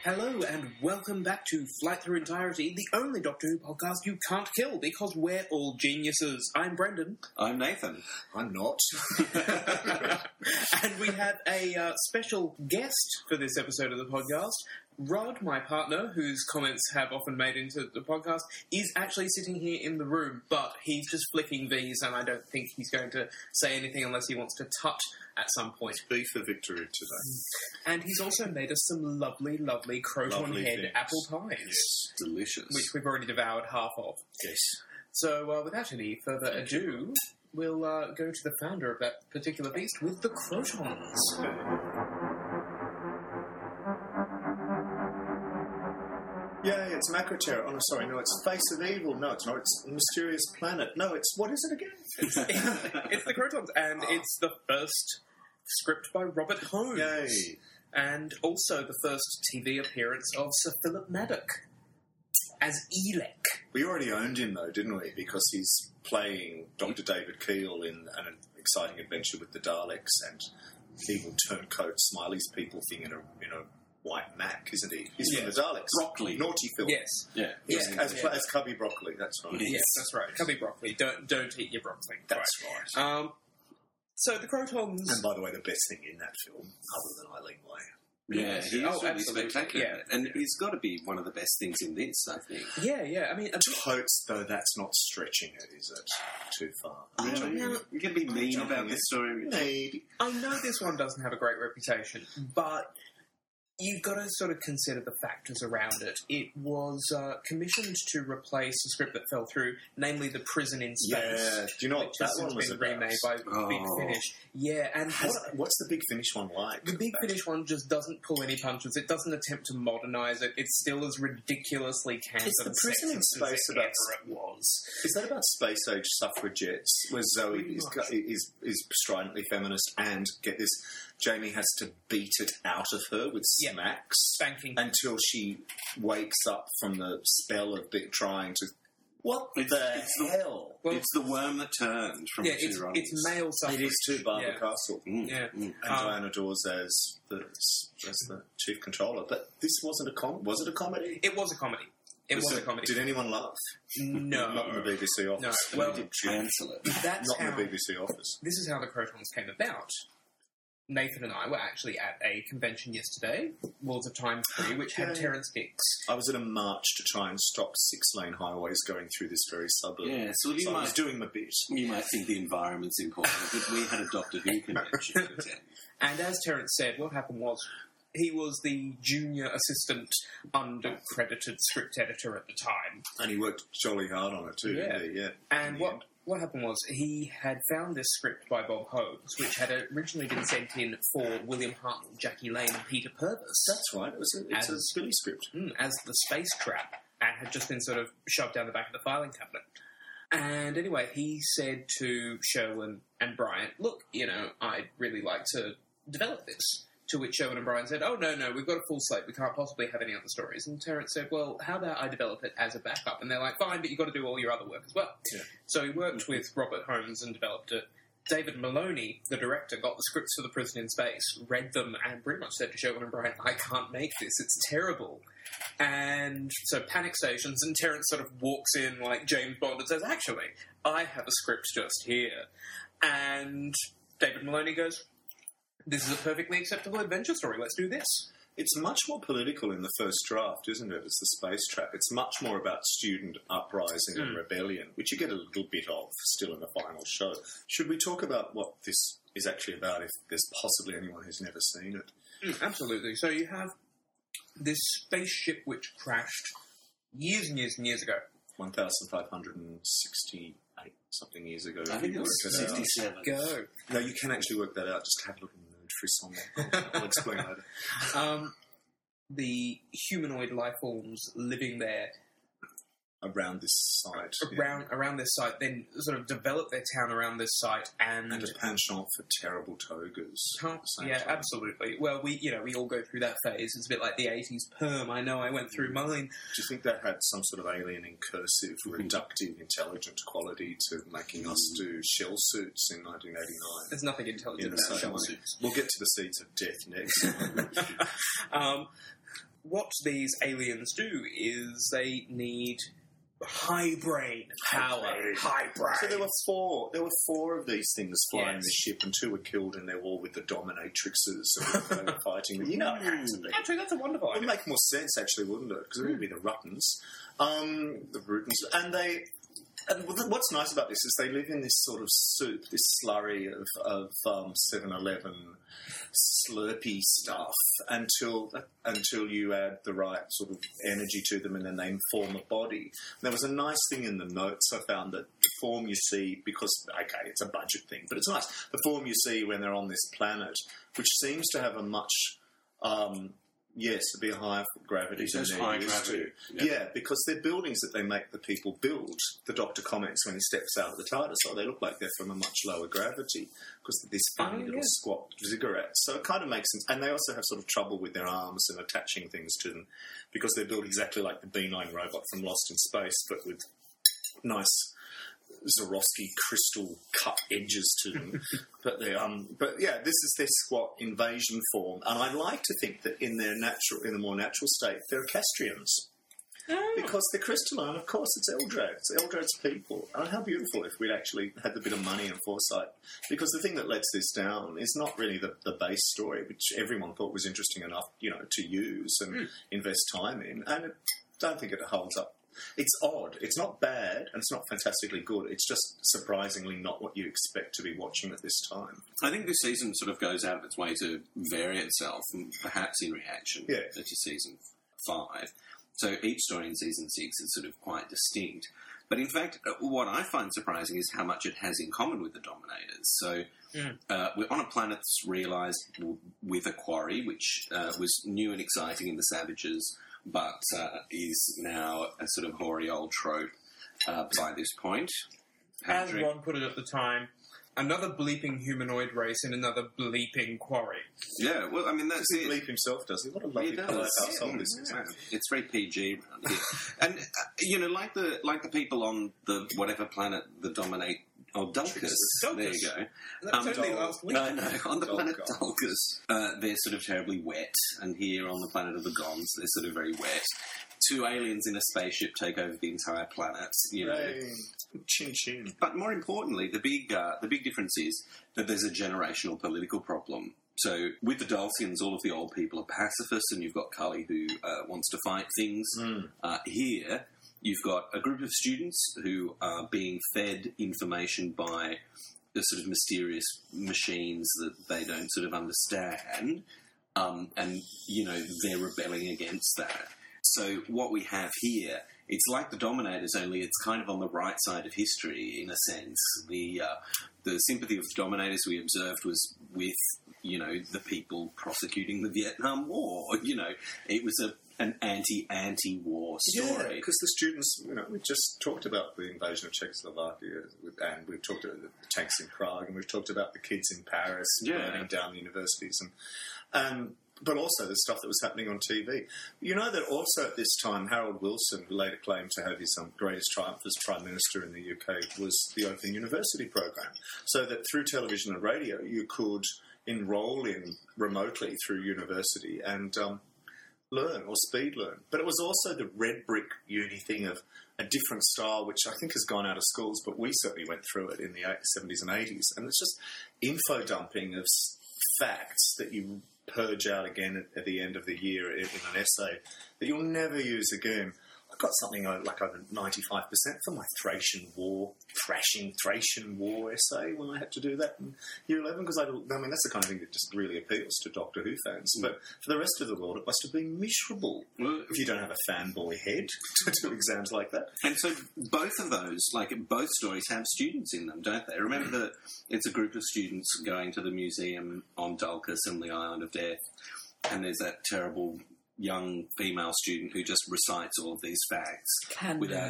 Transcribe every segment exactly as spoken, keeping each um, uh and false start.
Hello and welcome back to Flight Through Entirety, the only Doctor Who podcast you can't kill because we're all geniuses. I'm Brendan. I'm Nathan. I'm not. And we have a uh, special guest for this episode of the podcast. Rod, my partner, whose comments have often made into the podcast, is actually sitting here in the room, but he's just flicking these, and I don't think he's going to say anything unless he wants to touch at some point. B for victory today. And he's also made us some lovely, lovely croton Lovely head things. apple pies, Yes. Delicious. which we've already devoured half of. Yes. So, uh, without any further ado, we'll uh, go to the founder of that particular feast with the crotons. Yay, it's Macroterra. Oh, no, sorry, no, it's Face of Evil. No, it's not. It's Mysterious Planet. No, it's... What is it again? It's, it's the crotons, and Oh. it's the first script by Robert Holmes. Yay. And also the first T V appearance of Sir Philip Maddock as Elec. We already owned him, though, didn't we? Because he's playing Doctor David Keel in an exciting adventure with the Daleks and evil turncoat Smiley's people thing in a, in a white Mac, isn't he? He's Yes. from the Daleks. Broccoli. Naughty film. Yes. Yeah. Yes, Yeah, as, yeah. as Cubby Broccoli, that's right. Yes, that's right. Cubby broccoli. Don't don't eat your broccoli. That's right. Um, so the crotons. And by the way, the best thing in that film, other than Eileen Way. Yeah, he's Oh, really absolutely. spectacular. Yeah. And he's got to be one of the best things in this, I think. Yeah, yeah. I mean, a bit- Totes, though, that's not stretching it, is it? Too far. Really? now- You can be mean Jumping about in. this story. Maybe. I know this one doesn't have a great reputation, but you've got to sort of consider the factors around it. It was uh, commissioned to replace a script that fell through, namely The Prison in Space. Yeah. Do you know what which that has since one was been about? remade by Big Oh. Finish. Yeah, and What, what, what's the Big Finish one like? the Big Finish one just doesn't pull any punches. It doesn't attempt to modernise it. It's still as ridiculously cancer Is The Prison in sexist as Space it about- ever it was. Is that about space age suffragettes, where Zoe Pretty is, much. is is stridently feminist, and get this, Jamie has to beat it out of her with Yeah. smacks Spanking. until she wakes up from the spell of be, trying to. What It's- the it's the- hell? Well, It's the worm that turned from yeah, the two it's, Ronnies. it's male suffrage. It is too, Barbara Yeah. Castle. Mm, Yeah. mm. And Um, Diana Dawes as the as the chief controller, but this wasn't a com. Was it a comedy? It was a comedy. It was, it- a comedy. Did anyone laugh? No. Not in the B B C office. No, well- They did shoot. Cancel it. That's Not in how the B B C office. this is how the Crotons came about. Nathan and I were actually at a convention yesterday, Worlds of Time three, which had Yeah. Terence Dix. I was at a march to try and stop six-lane highways going through this very suburb. Yeah, so you So I was might, doing my bit. you might think the environment's important, but we had a Doctor Who convention to attend. And as Terence said, what happened was he was the junior assistant undercredited script editor at the time. And he worked jolly hard on it too, Yeah. didn't he? Yeah. And In the what end. what happened was he had found this script by Bob Holmes, which had originally been sent in for William Hartnell, Jackie Lane, and Peter Purvis. That's right. It was a, it's a As- Billy script. Mm, as the space trap, and had just been sort of shoved down the back of the filing cabinet. And anyway, he said to Sherwin and Bryant, look, you know, I'd really like to develop this. To which Sherwin and Bryant said, oh, no, no, we've got a full slate. We can't possibly have any other stories. And Terence said, well, how about I develop it as a backup? And they're like, fine, but you've got to do all your other work as well. Yeah. So he worked with Robert Holmes and developed it. David Maloney, the director, got the scripts for The Prison in Space, read them, and pretty much said to Sherwin and Bryant, I can't make this. It's terrible. And so panic stations, and Terence sort of walks in like James Bond and says, actually, I have a script just here. And David Maloney goes, this is a perfectly acceptable adventure story. Let's do this. It's much more political in the first draft, isn't it? It's the space trap. It's much more about student uprising and Mm. rebellion, which you get a little bit of still in the final show. Should we talk about what this is actually about if there's possibly anyone who's never seen it? Mm, absolutely. So you have this spaceship which crashed years and years and years ago. one thousand five hundred sixty-eight something years ago. I if think you it was work it out. sixty-seven. Go. No, you can actually work that out. Just have a look in the mood frisson. I'll explain later. Um, the humanoid life forms living there Around this site. yeah. around around this site then sort of develop their town around this site and, And a penchant for terrible togas. Can't- at the same yeah, time. absolutely. Well, we you know we all go through that phase. It's a bit like the eighties perm. I know I went through mine. Do you think that had some sort of alien incursive, reductive, intelligent quality to making us do shell suits in nineteen eighty-nine? There's nothing intelligent In the about same shell way. suits. We'll get to the seeds of death next. Um, what these aliens do is they need high brain power. brain. High brain. So there were four. There were four of these things flying Yes. the ship, and two were killed in their war with the dominatrixes. So they were fighting with, you know, it had to be. Actually, that's a wonderful It would idea. make more sense, actually, wouldn't it? Because it would be the Ruttons, um, the Rutons, and they. And what's nice about this is they live in this sort of soup, this slurry of, of um, seven eleven slurpy stuff until until you add the right sort of energy to them, and then they form a body. And there was a nice thing in the notes I found that the form you see, because, okay, it's a budget thing, but it's nice. The form you see when they're on this planet, which seems to have a much... Um, Yes, to be a higher gravity than Just they're high used gravity. to. Yeah. Yeah, because they're buildings that they make the people build. The Doctor comments when he steps out of the TARDIS, oh, they look like they're from a much lower gravity because of this funny Oh, little yeah. squat ziggurat. So it kind of makes sense. And they also have sort of trouble with their arms and attaching things to them because they're built exactly like the B nine robot from Lost in Space, but with nice Swarovski crystal cut edges to them. but they um but yeah, this is their squat invasion form, and I like to think that in their natural in the more natural state they're Castrians. Because they're crystalline, of course, it's Eldrad. It's Eldrad's people. And how beautiful if we'd actually had the bit of money and foresight. Because the thing that lets this down is not really the, the base story, which everyone thought was interesting enough, you know, to use and Mm. invest time in. And I don't think it holds up. It's odd. It's not bad, and it's not fantastically good. It's just surprisingly not what you expect to be watching at this time. I think this season sort of goes out of its way to vary itself, and perhaps in reaction Yeah. to season five. So each story in season six is sort of quite distinct. But in fact, uh, what I find surprising is how much it has in common with the Dominators. So Mm. uh, we're on a planet that's realised w- with a quarry, which uh, was new and exciting in the Savages, but uh, is now a sort of hoary old trope uh, by this point. As Patrick? Ron put it at the time, another bleeping humanoid race in another bleeping quarry. Yeah, well, I mean, that's Does he it. believe himself, does he? What a lovely He does. polite Yeah, household this is. Yeah, it's very P G around here. And, uh, you know, like the like the people on the whatever planet the dominate... Oh, Dulcus. Dulcus. There you go. That was Um, only Dul- last week. No, no, on the planet Dulcus. Dulcus, uh, they're sort of terribly wet. And here on the planet of the Gons, they're sort of very wet. Two aliens in a spaceship take over the entire planet, you know. Hey, chin chin. But more importantly, the big uh, the big difference is that there's a generational political problem. So with the Dulcians, all of the old people are pacifists, and you've got Cully who uh, wants to fight things. Mm. Uh, here, you've got a group of students who are being fed information by the sort of mysterious machines that they don't sort of understand, um, and you know they're rebelling against that. So what we have here, it's like the Dominators, only it's kind of on the right side of history in a sense. The uh, the sympathy of the Dominators we observed was with, you know, the people prosecuting the Vietnam War. You know, it was a an anti-anti-war Yeah, story. because the students, you know, we just talked about the invasion of Czechoslovakia, with- and we've talked about the tanks in Prague, and we've talked about the kids in Paris Yeah. burning down the universities, and um, but also the stuff that was happening on T V. You know that also at this time, Harold Wilson, who later claimed to have his um, greatest triumph as Prime Minister in the U K, was the Open University program. So that through television and radio, you could enrol in remotely through university and um, learn or speed learn. But it was also the red brick uni thing of a different style, which I think has gone out of schools, but we certainly went through it in the seventies and eighties. And it's just info dumping of s- facts that you purge out again at, at the end of the year in, in an essay that you'll never use again. I got something like over ninety-five percent for my Thracian War, thrashing Thracian War essay when I had to do that in year eleven, because I, I mean, that's the kind of thing that just really appeals to Doctor Who fans. But for the rest of the world, it must have been miserable Well, if you don't have a fanboy head to do exams like that. And so both of those, like both stories, have students in them, don't they? Remember that it's a group of students going to the museum on Dulcus and the Island of Death, and there's that terrible young female student who just recites all of these facts Cando. without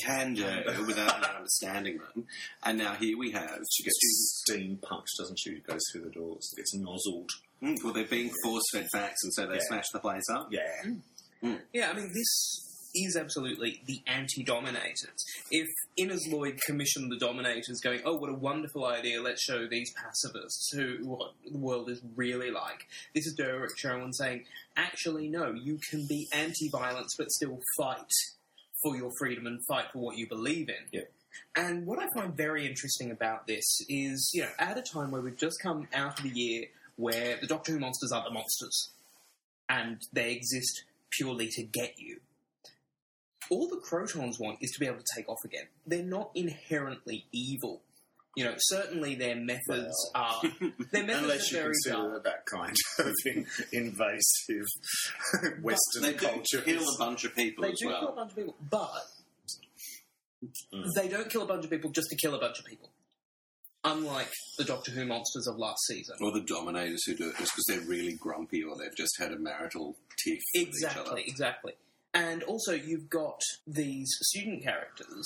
cando, without really understanding them. And now here we have She gets steam punched, doesn't she? Goes through the doors, gets nozzled. students. Well, they're being force-fed facts, and so they Yeah. smash the place up. Yeah. Yeah, I mean, this is absolutely the anti-Dominators. If Innes Lloyd commissioned the Dominators going, oh, what a wonderful idea, let's show these pacifists who what the world is really like, this is Derek Sherwin saying, actually, no, you can be anti-violence but still fight for your freedom and fight for what you believe in. Yep. And what I find very interesting about this is, you know, at a time where we've just come out of the year where the Doctor Who monsters are the monsters, and they exist purely to get you. All the Crotons want is to be able to take off again. They're not inherently evil. You know, certainly their methods Well. are... Their methods Unless are you very consider dark. that kind of in, invasive Western They do culture. kill a bunch of people They as do well. kill a bunch of people, but Mm. they don't kill a bunch of people just to kill a bunch of people. Unlike the Doctor Who monsters of last season. Or the Dominators who do it just because they're really grumpy or they've just had a marital tiff with each other. Exactly, exactly. And also you've got these student characters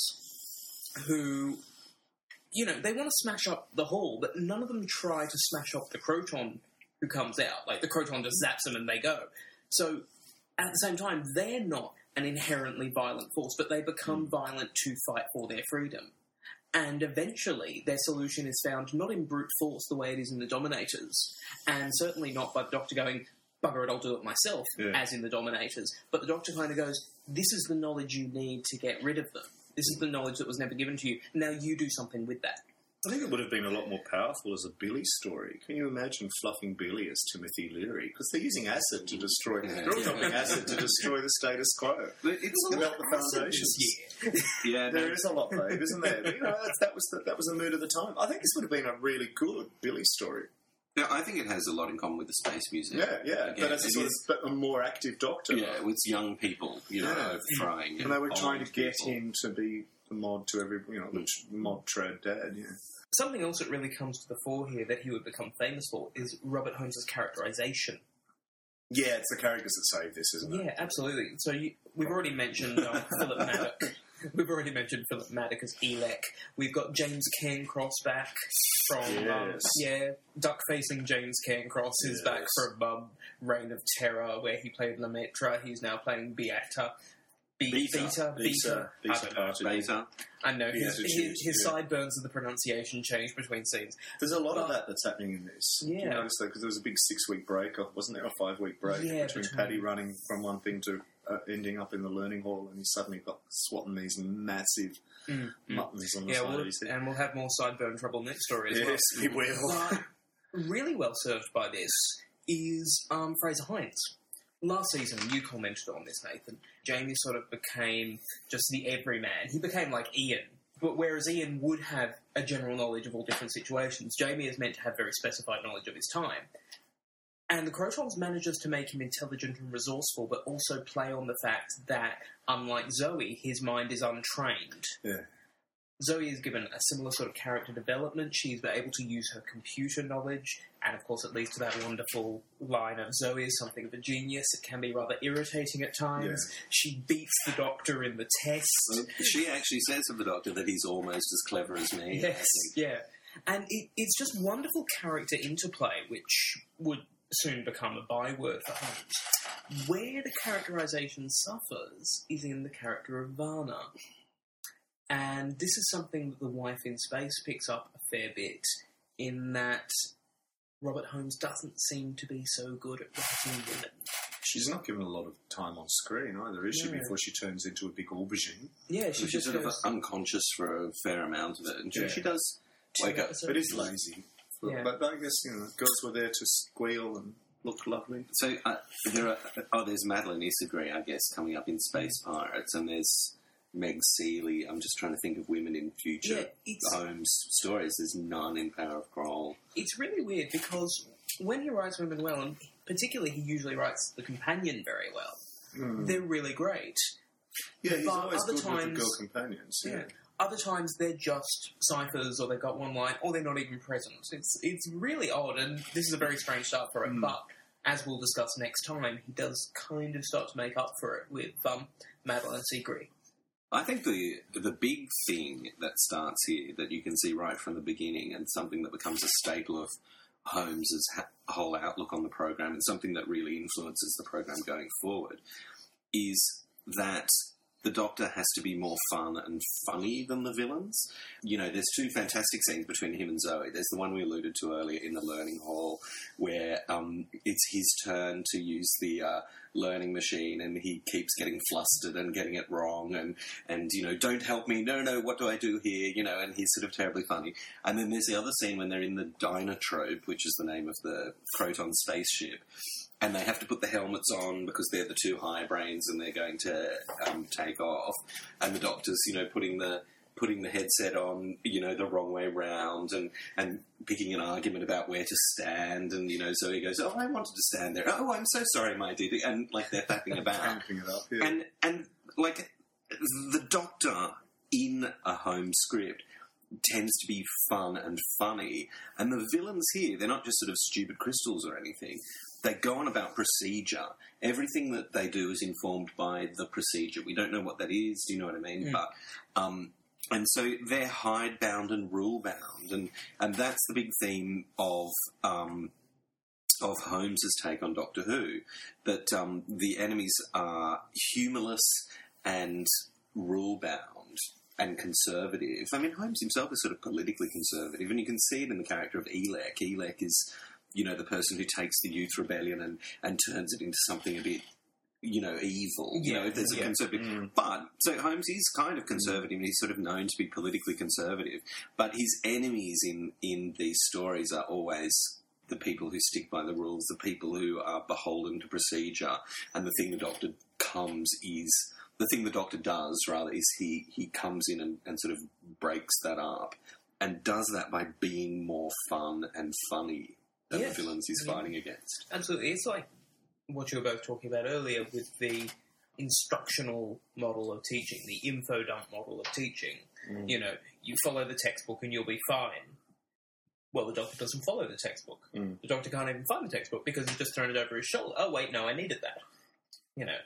who, you know, they want to smash up the Hall, but none of them try to smash up the Croton who comes out. Like, the Croton just zaps them and they go. So, at the same time, they're not an inherently violent force, but they become Mm. violent to fight for their freedom. And eventually, their solution is found not in brute force the way it is in the Dominators, and certainly not by the Doctor going, bugger it, I'll do it myself, Yeah. as in the Dominators. But the Doctor kind of goes, this is the knowledge you need to get rid of them. This is the knowledge that was never given to you. Now you do something with that. I think it would have been a lot more powerful as a Billy story. Can you imagine fluffing Billy as Timothy Leary? Because they're using acid to destroy... Yeah. They're all dumping acid to destroy the status quo. But it's To melt the foundations. This year. yeah, There no, is a lot, babe, isn't there? You know, that's, that was the, that was the mood of the time. I think this would have been a really good Billy story. no, I think it has a lot in common with the Space Museum. Yeah, yeah. Again, but as a it sort is- of but a more active Doctor. yeah, with young people, you know, Yeah. overthrowing. And they were trying to old get people. him to be the mod to every, you know, the mod trad dad, yeah. Something else that really comes to the fore here that he would become famous for is Robert Holmes' characterization. Yeah, it's the characters that save this, isn't it? Yeah, absolutely. So you, we've already mentioned um, Philip Maddock. We've already mentioned Philip Maddock as Elec. We've got James Cairncross back from, um, Yes. yeah, duck-facing James Cairncross is Yes. back from um, Reign of Terror, where he played Lemaitre. He's now playing Beata. Be- Beta. Beta. Beta, Beta. I Beta don't know. Party. Beta. I know. His, Beatitude, his, his yeah. sideburns of the pronunciation change between scenes. There's a lot of But- that that's happening in this. Yeah. You notice that because there was a big six-week break, or wasn't there a five-week break Yeah, between, between- Paddy running from one thing to uh, ending up in the learning hall, and he suddenly got swatting these massive Mm, mm. muttons on the Yeah, side we'll, of his head. and we'll have more sideburn trouble next story as Yes, we will. well. But really well served by this is um, Fraser Hines. Last season, you commented on this, Nathan. Jamie sort of became just the everyman. He became like Ian. But whereas Ian would have a general knowledge of all different situations, Jamie is meant to have very specified knowledge of his time. And the Crotons manages to make him intelligent and resourceful, but also play on the fact that, unlike Zoe, his mind is untrained. Yeah. Zoe is given a similar sort of character development. She's able to use her computer knowledge, and of course it leads to that wonderful line of Zoe is something of a genius. It can be rather irritating at times. Yeah. She beats the Doctor in the test. Well, she actually says of the Doctor that he's almost as clever as me. I Yes, think. yeah. And it, it's just wonderful character interplay, which would soon become a byword for Holmes. Where the characterization suffers is in the character of Varna. And this is something that The Wife in Space picks up a fair bit, in that Robert Holmes doesn't seem to be so good at writing women. She's not given a lot of time on screen either, is she, No. before she turns into a big aubergine? Yeah, she She's just sort of goes... unconscious for a fair amount of it. And she, Yeah. she does two wake up. episodes. But it's lazy. Yeah. But I guess, you know, girls were there to squeal and look lovely. So uh, there are, oh, there's Madeline Isidre, I guess, coming up in Space Pirates, and there's Meg Seeley. I'm just trying to think of women in future Yeah, it's- Holmes stories. There's none in Power of Kroll. It's really weird because when he writes women well, and particularly he usually writes the companion very well, Mm. they're really great. Yeah, he's but always other good with the times- girl companions. Yeah. Yeah. Other times they're just ciphers, or they've got one line, or they're not even present. It's it's really odd, and this is a very strange start for it. Mm. But as we'll discuss next time, he does kind of start to make up for it with um, Madeline Seagree. I think the the big thing that starts here that you can see right from the beginning, and something that becomes a staple of Holmes's ha- whole outlook on the program, and something that really influences the program going forward, is that the Doctor has to be more fun and funny than the villains. You know, there's two fantastic scenes between him and Zoe. There's the one we alluded to earlier in the learning hall where um, it's his turn to use the uh, learning machine and he keeps getting flustered and getting it wrong and, and, you know, don't help me, no, no, what do I do here, you know, and he's sort of terribly funny. And then there's the other scene when they're in the Dynatrope, which is the name of the Croton spaceship, and they have to put the helmets on because they're the two high brains and they're going to um, take off. And the Doctor's, you know, putting the putting the headset on, you know, the wrong way round and, and picking an argument about where to stand. And, you know, Zoe goes, oh, I wanted to stand there. Oh, I'm so sorry, my dear. And, like, they're fapping about. Cranking it up, yeah. And, and, like, the Doctor in a home script tends to be fun and funny. And the villains here, they're not just sort of stupid crystals or anything. They go on about procedure. Everything that they do is informed by the procedure. We don't know what that is. Do you know what I mean? Mm. But um, and so they're hidebound and rule-bound, and and that's the big theme of um, of Holmes's take on Doctor Who. That um, the enemies are humourless and rule-bound and conservative. I mean, Holmes himself is sort of politically conservative, and you can see it in the character of Elec. Elec is, you know, the person who takes the Youth Rebellion and, and turns it into something a bit, you know, evil. You Yeah, know, if there's yeah. a conservative. Mm. But, so Holmes is kind of conservative, and he's sort of known to be politically conservative. But his enemies in, in these stories are always the people who stick by the rules, the people who are beholden to procedure. And the thing the Doctor comes is... The thing the Doctor does, rather, is he, he comes in and, and sort of breaks that up and does that by being more fun and funny than Yes. the villains he's Yeah. fighting against. Absolutely. It's like what you were both talking about earlier with the instructional model of teaching, the info dump model of teaching. Mm. You know, you follow the textbook and you'll be fine. Well, the Doctor doesn't follow the textbook. Mm. The Doctor can't even find the textbook because he's just thrown it over his shoulder. Oh, wait, no, I needed that. You know.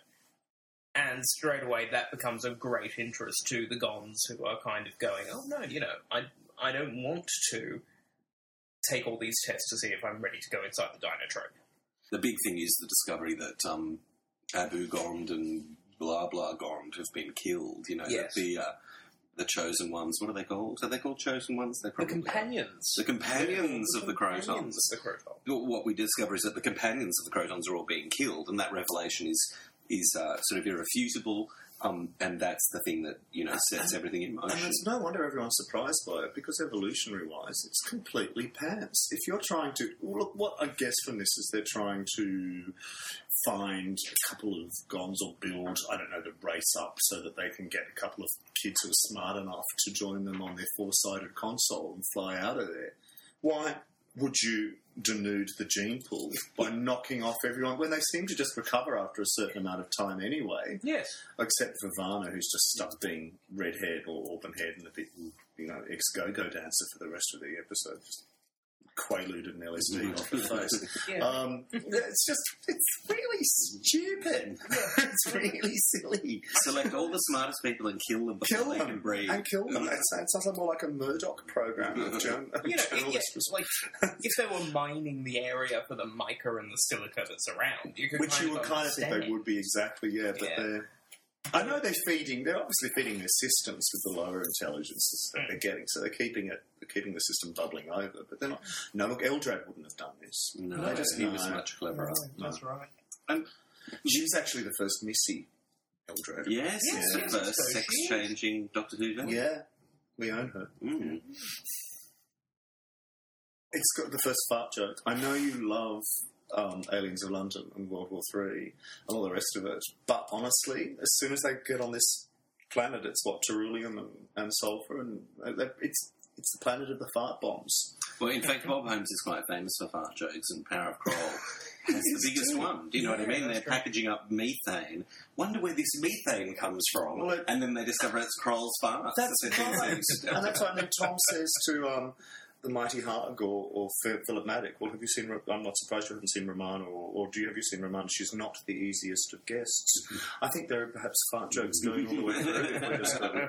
And straight away that becomes a great interest to the Gons who are kind of going, oh, no, you know, I, I don't want to take all these tests to see if I'm ready to go inside the Dynatrope. The big thing is the discovery that um, Abu Gond and blah blah Gond have been killed. You know, Yes. that the uh, the chosen ones. What are they called? Are they called chosen ones? They're The probably companions. The companions of the companions Crotons. of the Crotons. What we discover is that the companions of the Crotons are all being killed, and that revelation is is uh, sort of irrefutable. Um, and that's the thing that, you know, sets everything in And motion. it's no wonder everyone's surprised by it, because evolutionary-wise, it's completely pants. If you're trying to... Look, what I guess from this is they're trying to find a couple of Gons or build, I don't know, to race up so that they can get a couple of kids who are smart enough to join them on their four-sided console and fly out of there. Why would you denude the gene pool by knocking off everyone when they seem to just recover after a certain amount of time anyway? Yes. Except for Varna, who's just stuck being red-haired or auburn-haired and a bit, you know, ex-go-go dancer for the rest of the episode. Just quaalude and L S D off her face. Yeah. Um, it's just, it's really stupid. It's really silly. Select all the smartest people and kill them before Kill they them. can breathe. And kill them. It sounds, sounds more like a Murdoch program of journal, You know, it, yeah, journalists. like, if they were mining the area for the mica and the silica that's around, you could Which kind you would of kind of think understand. they would be exactly, yeah, but Yeah. they're... I know they're feeding, they're obviously feeding their systems with the lower intelligences that they're getting, so they're keeping it, they're keeping the system bubbling over, but they're not... No, look, Eldrad wouldn't have done this. No, They just he know. was much cleverer. That's right. And She's actually the first Missy Eldrad. yes, Yes, it's the yes, first so she is. sex-changing Doctor Who villain. Yeah, we own her. Mm. It's got the first fart joke. I know you love um, Aliens of London and World War Three and all the rest of it, but honestly, as soon as they get on this planet, it's what, Terulium and, and sulfur, and uh, it's it's the planet of the fart bombs. Well, in fact, Bob Holmes is quite famous for fart jokes, and Power of Kroll has the Yes, biggest too. one. Do you know what I Yeah, mean? that's They're true. packaging up methane. Wonder where this methane comes from. Well, it- and then they discover it's Kroll's farts. That's that they're right. using. And that's why then Tom says to um, the mighty Harg or, or Phil- Philip Maddock, well, have you seen... Ro- I'm not surprised you haven't seen Romana, or, or do you have you seen Romana? She's not the easiest of guests. I think there are perhaps fart jokes going all the way through. If we're just going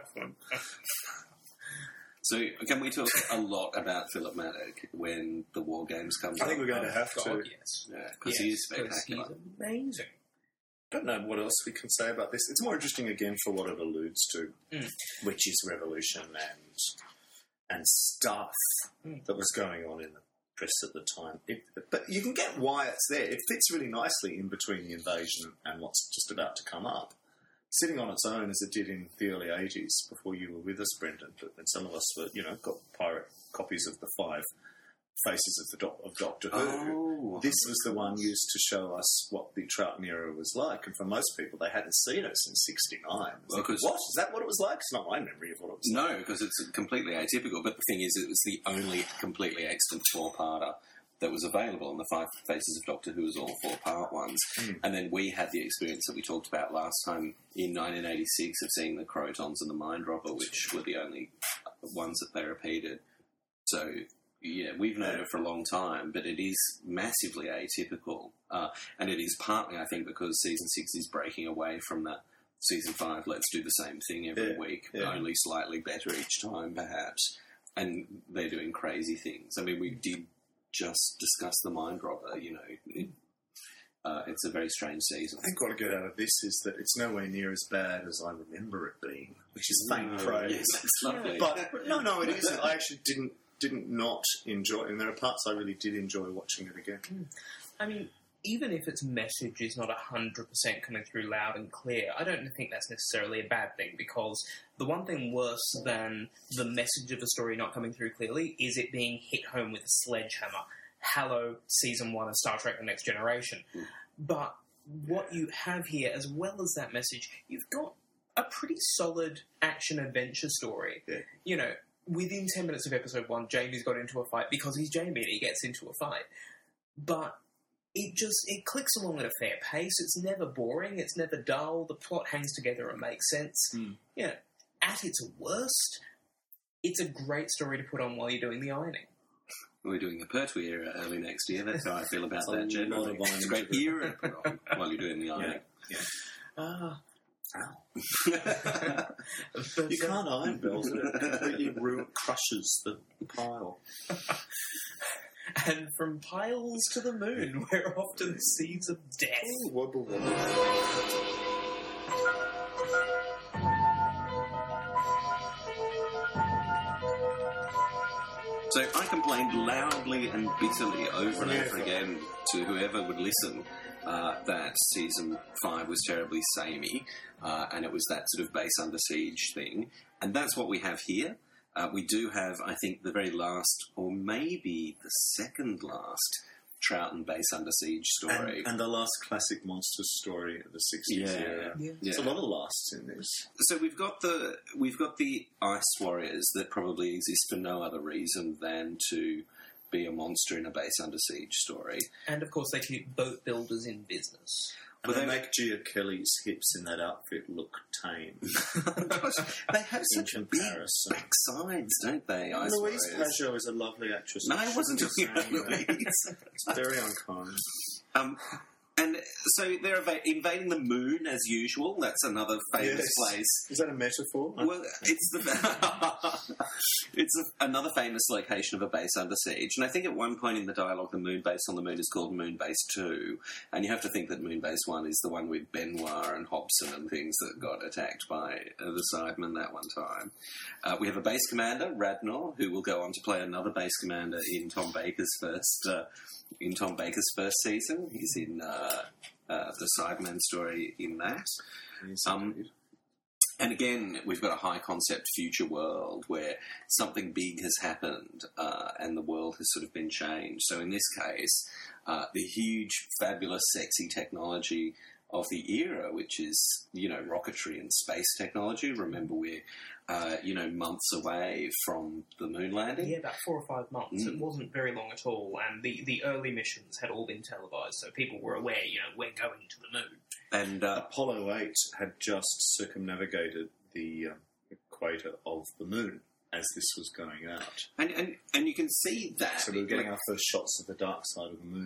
So, can we talk a lot about Philip Maddock when the War Games comes I think up? we're going to have God, to. yes. Yeah, because Yes, he is 'cause spectacular. He's amazing. don't know what else we can say about this. It's more interesting again for what it alludes to, Mm. which is revolution and and stuff Mm. that was going on in the press at the time. It, but you can get why it's there. It fits really nicely in between the invasion and what's just about to come up. Sitting on its own as it did in the early eighties, before you were with us, Brendan, but and some of us were, you know, got pirate copies of the five Faces of the Do- of Doctor Who. Oh. This was the one used to show us what the Troughton era was like, and for most people, they hadn't seen it since sixty-nine. Well, Like, 'cause- what? Is that what it was like? It's not my memory of what it was like. No, because it's completely atypical. But the thing is, it was the only completely extant four-parter that was available, and the Five Faces of Doctor Who was all four-part ones. Mm. And then we had the experience that we talked about last time in nineteen eighty-six of seeing the Crotons and the Mind Dropper, which were the only ones that they repeated. So, yeah, we've known it for a long time, but it is massively atypical. Uh, and it is partly, I think, because Season six is breaking away from that Season five, let's do the same thing every Yeah, week, yeah. only slightly better each time, perhaps. And they're doing crazy things. I mean, we did just discuss the Mind Dropper, you know. It, uh, it's a very strange season. I think what I get out of this is that it's nowhere near as bad as I remember it being, which is faint Oh, praise. yes, that's lovely. But, but no, no, it isn't. I actually didn't didn't not enjoy it. And there are parts I really did enjoy watching it again. I mean, even if its message is not one hundred percent coming through loud and clear, I don't think that's necessarily a bad thing, because the one thing worse than the message of the story not coming through clearly is it being hit home with a sledgehammer. Hello, Season one of Star Trek The Next Generation. Mm. But what you have here, as well as that message, you've got a pretty solid action-adventure story. Yeah. You know, within ten minutes of episode one, Jamie's got into a fight because he's Jamie and he gets into a fight. But it just, it clicks along at a fair pace. It's never boring. It's never dull. The plot hangs together and makes sense. Mm. You know, at its worst, it's a great story to put on while you're doing the ironing. We're doing a Pertwee era early next year. That's how I feel about It's a that lot generally. of It's a great ironing to era to put on while you're doing the ironing. Ah. You can't iron bells. It completely ruin, crushes the pile. And from piles to the moon, we're off to the seeds of death. Ooh, wobble, wobble. So I complained loudly and bitterly over and over Never. again to whoever would listen uh, that season five was terribly samey, uh, and it was that sort of base under siege thing. And that's what we have here. Uh, we do have, I think, the very last, or maybe the second last, Troughton base under siege story. And, and the last classic monster story of the sixties Yeah. era. Yeah. There's a lot of lasts in this. So we've got the we've got the Ice Warriors that probably exist for no other reason than to be a monster in a base under siege story. And of course, they keep boat builders in business. And But they they- make Gia Kelly's hips in that outfit look tame. They have In such big comparison. backsides, don't they? Ice Louise Warriors? Pajot is a lovely actress. No, I wasn't She's talking about saying that. Louise. It's very unkind. Um, and so they're eva- invading the moon as usual. That's another famous Yes. place. Is that a metaphor? Well, it's the it's a, another famous location of a base under siege, and I think at one point in the dialogue, the moon base on the moon is called Moon Base Two, and you have to think that Moon Base One is the one with Benoit and Hobson and things that got attacked by uh, the Sidemen that one time. Uh, we have a base commander, Radnor, who will go on to play another base commander in Tom Baker's first uh, in Tom Baker's first season. He's in uh, uh, the Sidemen story in that. Yes, Um, indeed. And again, we've got a high concept future world where something big has happened uh, and the world has sort of been changed. So in this case, uh, the huge, fabulous, sexy technology of the era, which is, you know, rocketry and space technology. Remember, we're, uh, you know, months away from the moon landing. Yeah, about four or five months. Mm. It wasn't very long at all, and the, the early missions had all been televised, so people were aware, you know, we're going to the moon. And uh, Apollo eight had just circumnavigated the um, equator of the moon as this was going out. and, and and you can see that. So we were getting our first shots of the dark side of the moon.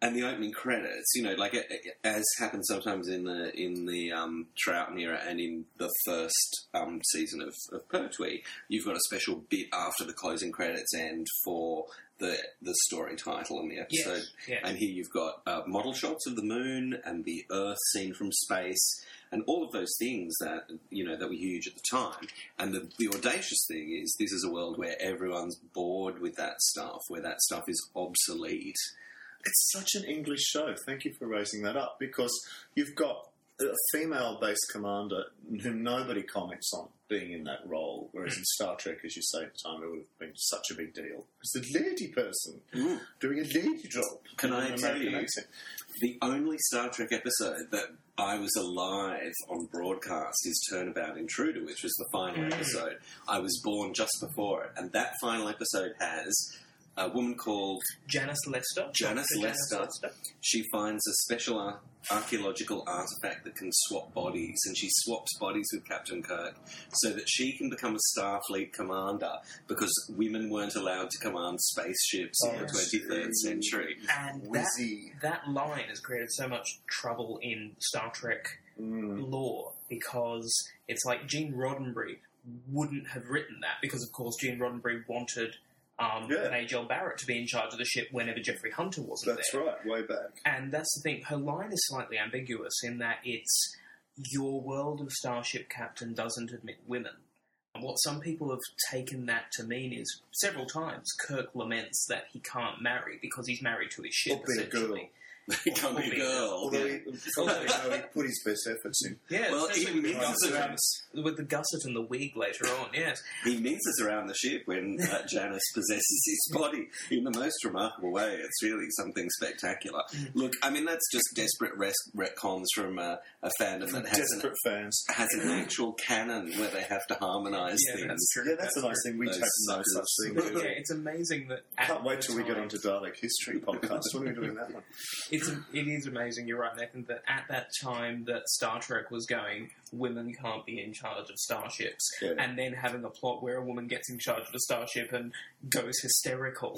and the opening credits, you know, like it, it- as happens sometimes in the in the um, Troughton era and in the first um, season of, of Pertwee, you've got a special bit after the closing credits end for the the story title and the episode. Yes, yes. And here you've got uh, model shots of the moon and the Earth seen from space, and all of those things that you know that were huge at the time. And the, the audacious thing is, this is a world where everyone's bored with that stuff, where that stuff is obsolete. It's such an English show. Thank you for raising that up, because you've got a female-based commander who nobody comments on being in that role, whereas in Star Trek, as you say, at the time, it would have been such a big deal. It's a lady person Mm. doing a lady job. Can I with an tell American you, accent. the only Star Trek episode that I was alive on broadcast is Turnabout Intruder, which was the final Mm. episode. I was born just before it, and that final episode has a woman called Janice Lester. Janice Doctor Lester. She finds a special ar- archaeological artifact that can swap bodies, and she swaps bodies with Captain Kirk so that she can become a Starfleet commander, because women weren't allowed to command spaceships in the Oh, twenty-third century. And that, Whizzy. that line has created so much trouble in Star Trek Mm. lore, because it's like Gene Roddenberry wouldn't have written that, because of course Gene Roddenberry wanted um, Yeah. Majel L. Barrett to be in charge of the ship whenever Jeffrey Hunter wasn't That's there. right, way back. And that's the thing, her line is slightly ambiguous in that it's, your world of Starship Captain doesn't admit women. And what some people have taken that to mean is, several times, Kirk laments that he can't marry because he's married to his ship, Or be a girl. essentially. It can't be a girl. Although yeah. he, although, you know, he put his best efforts in. Yeah, Well, especially even with, he the was gusset, around- with the gusset and the wig later on, yes. He meets us around the ship when uh, Janice possesses his body in the most remarkable way. It's really something spectacular. Look, I mean, that's just desperate res- retcons from uh, a fandom that has an, Desperate fans. has an actual canon where they have to harmonise Yeah, things. that's true. Yeah, that's, That's a nice true. thing. We Those take no such suckers. thing. But yeah, it's amazing that... at Can't wait the till we get time- onto Dalek History podcast. When are we doing that one? It's it is amazing. You're right, Nathan. That at that time that Star Trek was going, women can't be in charge of starships, Yeah. and then having a plot where a woman gets in charge of a starship and goes hysterical.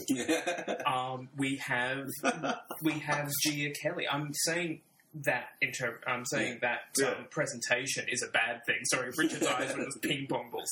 um, we have we have Gia Kelly. I'm saying that inter- I'm saying that Yeah. um, presentation is a bad thing. Sorry, Richard's eyes were just ping pong balls.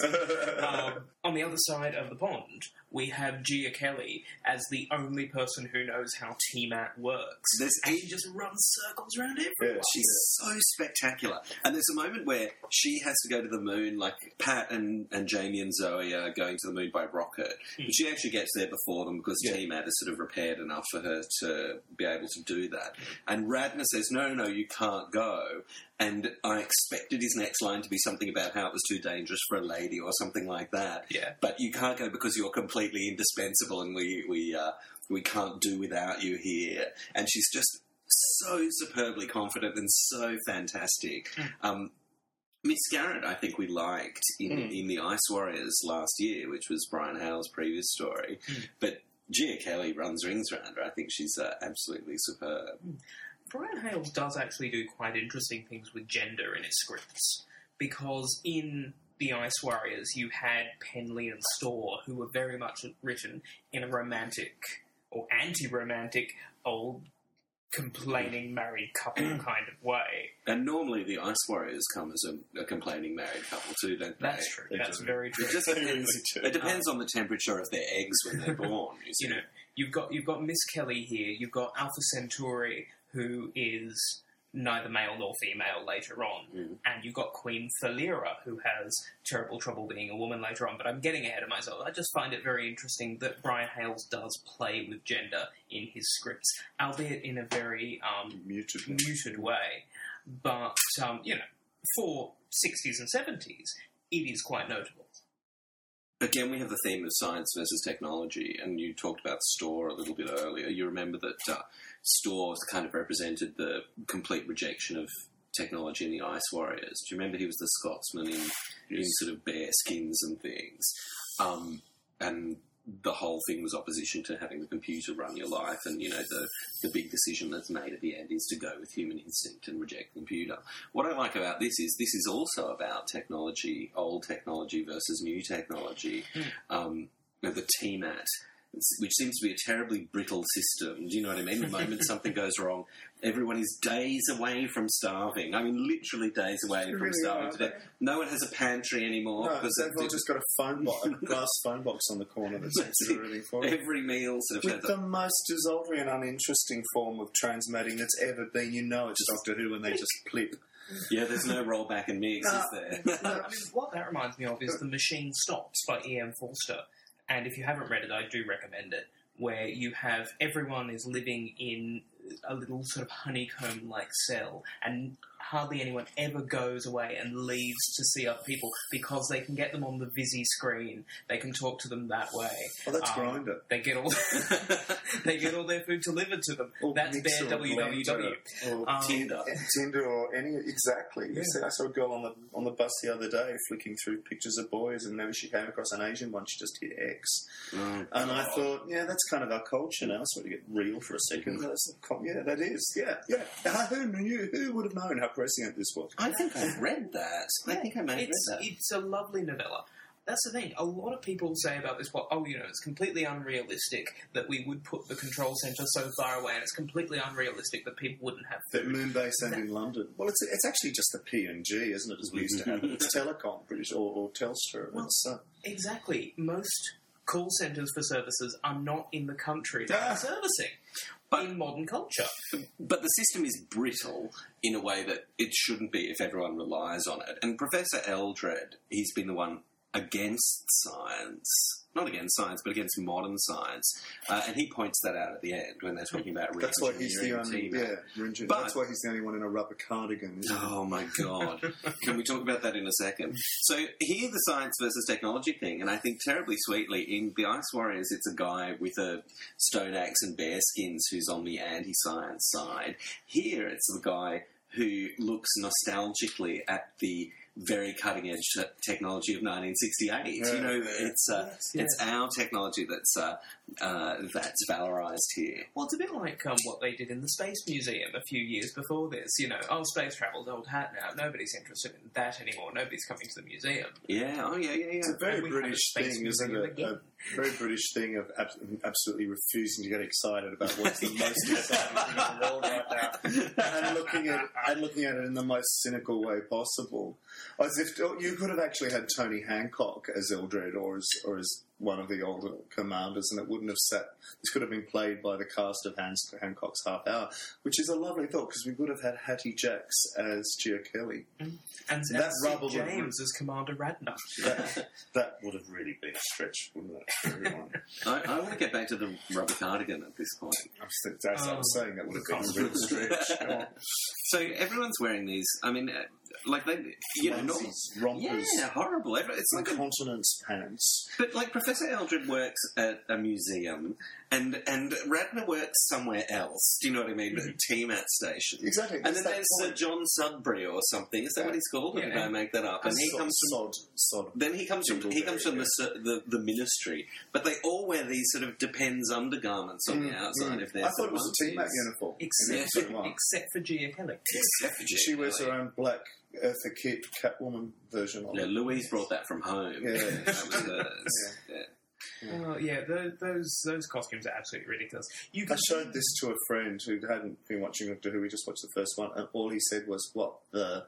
Um, on the other side of the pond, we have Gia Kelly as the only person who knows how T MAT works. There's and a- she just runs circles around everyone. Yeah. She's so spectacular. And there's a moment where she has to go to the moon, like Pat and, and Jamie and Zoe are going to the moon by rocket. Hmm. But she actually gets there before them because Yeah. T MAT is sort of repaired enough for her to be able to do that. And Radner says, no, no, no, you can't go. And I expected his next line to be something about how it was too dangerous for a lady or something like that. Yeah. But you can't go because you're completely indispensable and we, we, uh, we can't do without you here. And she's just so superbly confident and so fantastic. Um, Miss Garrett, I think we liked in, Mm. in the Ice Warriors last year, which was Brian Hale's previous story. Mm. But Gia Kelly runs rings around her. I think she's uh, absolutely superb. Brian Hales does actually do quite interesting things with gender in his scripts, because in The Ice Warriors you had Penley and Storr, who were very much written in a romantic or anti-romantic, old, complaining married couple kind of way. And normally the Ice Warriors come as a, a complaining married couple too, don't they? That's true. They That's do. very true. It just They really depends, do. it depends on the temperature of their eggs when they're born. You, see. You know, you've got you've got Miss Kelly here. You've got Alpha Centauri, who is neither male nor female later on, Mm. and you've got Queen Thalira, who has terrible trouble being a woman later on. But I'm getting ahead of myself. I just find it very interesting that Brian Hales does play with gender in his scripts, albeit in a very um, Muted. muted way. But um, you know, for sixties and seventies, it is quite notable. Again, we have the theme of science versus technology, and you talked about Storr a little bit earlier. You remember that uh, Storr kind of represented the complete rejection of technology in the Ice Warriors. Do you remember he was the Scotsman in, in sort of bear skins and things? Um, and the whole thing was opposition to having the computer run your life, and, you know, the, the big decision that's made at the end is to go with human instinct and reject the computer. What I like about this is this is also about technology, old technology versus new technology. Mm. Um, you know, the T MAT which seems to be a terribly brittle system. Do you know what I mean? The moment something goes wrong, everyone is days away from starving. I mean, literally days away from really starving are, to death. No one has a pantry anymore. No, because they've all it- just got a phone box, a glass phone box on the corner that's That's extra it. everything for it. every meal sort of With has the most desultory and uninteresting form of transmitting that's ever been. You know it's Doctor Who when they just plip. Yeah, there's no roll back and mix, No. is there? I mean, what that reminds me of is The Machine Stops by E M Forster. And if you haven't read it, I do recommend it, where you have everyone is living in a little sort of honeycomb-like cell, and hardly anyone ever goes away and leaves to see other people because they can get them on the Visi screen. They can talk to them that way. Oh, that's Um, Grindr. They get all they get all their food delivered to them. Or That's Mixer their or W W W. Blender Or Um, Tinder. Tinder or any exactly. You Yeah. see, I saw a girl on the on the bus the other day flicking through pictures of boys, and then she came across an Asian one. She just hit X, Oh, and I God. thought, yeah, that's kind of our culture now. So to get real for a second, that's the com- yeah, that is, yeah, yeah. How- Who knew? Who would have known how prescient this was? I think I've read that. I think I may have read It's, that. it's a lovely novella. That's the thing. A lot of people say about this, well, oh, you know, it's completely unrealistic that we would put the control centre so far away, and it's completely unrealistic that people wouldn't have That food. Moonbase and in London. Well, it's it's actually just the P and G, isn't it? As we used to have it. It's Telecom, British or, or Telstra. Well, It's, uh, Exactly. Most call centres for services are not in the country that Ah. are servicing But- in modern culture. But the system is brittle in a way that it shouldn't be if everyone relies on it. And Professor Eldred, he's been the one against science. Not against science, but against modern science. Uh, and he points that out at the end when they're talking about that's why he's the re-engineering only. T-Mac. Yeah, Rinjin- But- that's why he's the only one in a rubber cardigan. Isn't he? Oh my god. Can we talk about that in a second? So here the science versus technology thing, and I think terribly sweetly in The Ice Warriors it's a guy with a stone axe and bear skins who's on the anti-science side. Here it's the guy who looks nostalgically at the very cutting edge te- technology of nineteen sixty-eight. Yeah, you know, yeah. it's uh, Yes, yes. it's our technology that's uh, uh, that's valorized here. Well, it's a bit like um, what they did in the Space Museum a few years before this. You know, oh, space travel's old hat now. Nobody's interested in that anymore. Nobody's coming to the museum. Yeah. Oh yeah. Yeah. Yeah. It's a very And we have a British space thing, isn't museum it? again. A very British thing of ab- absolutely refusing to get excited about what's the most exciting thing in the world right now, and looking at and looking at it in the most cynical way possible, as if you could have actually had Tony Hancock as Eldred or as or as one of the older commanders, and it wouldn't have sat. This could have been played by the cast of Hans, Hancock's Half Hour, which is a lovely thought because we would have had Hattie Jacks as Gia Kelly. And, and That Sid rubble would- James as Commander Radner. That, that would have really been a stretch, wouldn't it? For everyone. I, I want to get back to the rubber cardigan at this point. I was- That's what I was saying. That would have been a real stretch. Come on. So everyone's wearing these. I mean, uh, like they, you know, not, Onesies, rompers, yeah, horrible. Every- It's like a, incontinence pants. but like Professor Eldred works at a museum, and and Radner works somewhere else. Do you know what I mean? Mm-hmm. T-Mat station. Exactly. And then that's that there's Sir point. John Sudbury or something. Is that what he's called? Or Yeah. did I make that up? And he Sod- comes from. sod, sod. Then he comes from he comes from the, Dingleberry, s- the the ministry, but they all wear these sort of depends undergarments on the outside. Mm. If they're I thought it was a onesies. T-Mac uniform. in Except, episode one. except for Gia Kelly. Except for She wears Kelly. her own black Eartha Kitt Catwoman version of Yeah, it. Louise brought that from home. Yeah. That was hers. Yeah. Yeah. Oh, yeah, those, those those costumes are absolutely ridiculous. You I can showed this to a friend who hadn't been watching Doctor Who. We just watched the first one, and all he said was, "What the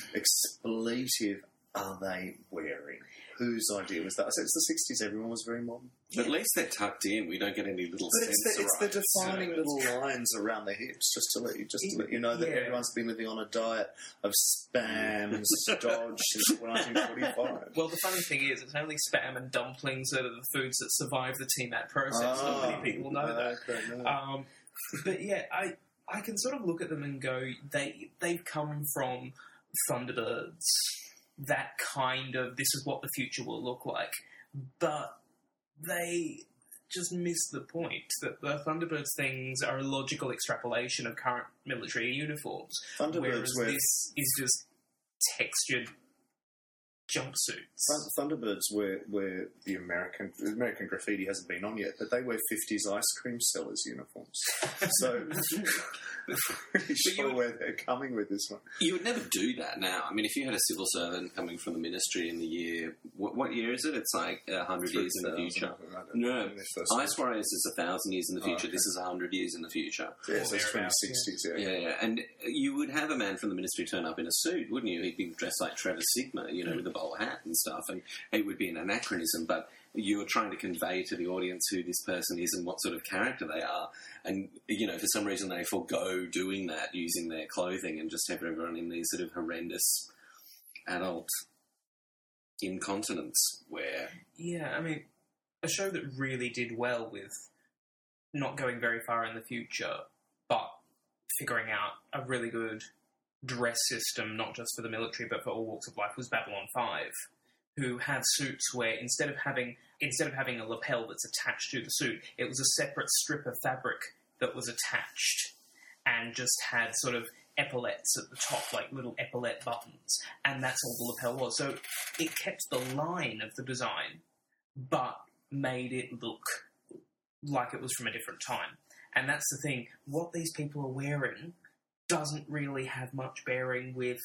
expletive are they wearing? Whose idea was that?" I said, "It's the sixties. Everyone was very modern." But at least they're tucked in. We don't get any little But it's the, it's the sensorites. defining So little lines around the hips, just to let you just to It- let you know that yeah. everyone's been living on a diet of spam and stodge since nineteen forty-five. Well, the funny thing is, it's only spam and dumplings that are the foods that survive the T MAT process. Not Ah, many people know that. okay, no. Um, but yeah, I I can sort of look at them and go, they they've come from Thunderbirds, that kind of this is what the future will look like, but they just miss the point that the Thunderbirds things are a logical extrapolation of current military uniforms, Thunderbirds whereas wear this is just textured jumpsuits. Thun- Thunderbirds wear, wear the American the American Graffiti hasn't been on yet, but they wear fifties ice cream sellers uniforms. So I'm pretty sure would, where they're coming with this one. You would never do that now. I mean, if you had a civil servant coming from the ministry in the year, what, what year is it? It's like a hundred years in the future. No, Ice Warriors is a thousand years in the future. Oh, okay. This is a hundred years in the future. Yes, it's twenty sixties. Yeah. yeah, yeah, and you would have a man from the ministry turn up in a suit, wouldn't you? He'd be dressed like Trevor Sigma, you know, mm. with a bowler hat and stuff, and it would be an anachronism, but you're trying to convey to the audience who this person is and what sort of character they are. And, you know, for some reason they forego doing that, using their clothing, and just have everyone in these sort of horrendous adult incontinence wear. Yeah, I mean, a show that really did well with not going very far in the future, but figuring out a really good dress system, not just for the military, but for all walks of life, was Babylon five, who had suits where instead of having instead of having a lapel that's attached to the suit, it was a separate strip of fabric that was attached and just had sort of epaulettes at the top, like little epaulette buttons, and that's all the lapel was. So it kept the line of the design, but made it look like it was from a different time. And that's the thing. What these people are wearing doesn't really have much bearing with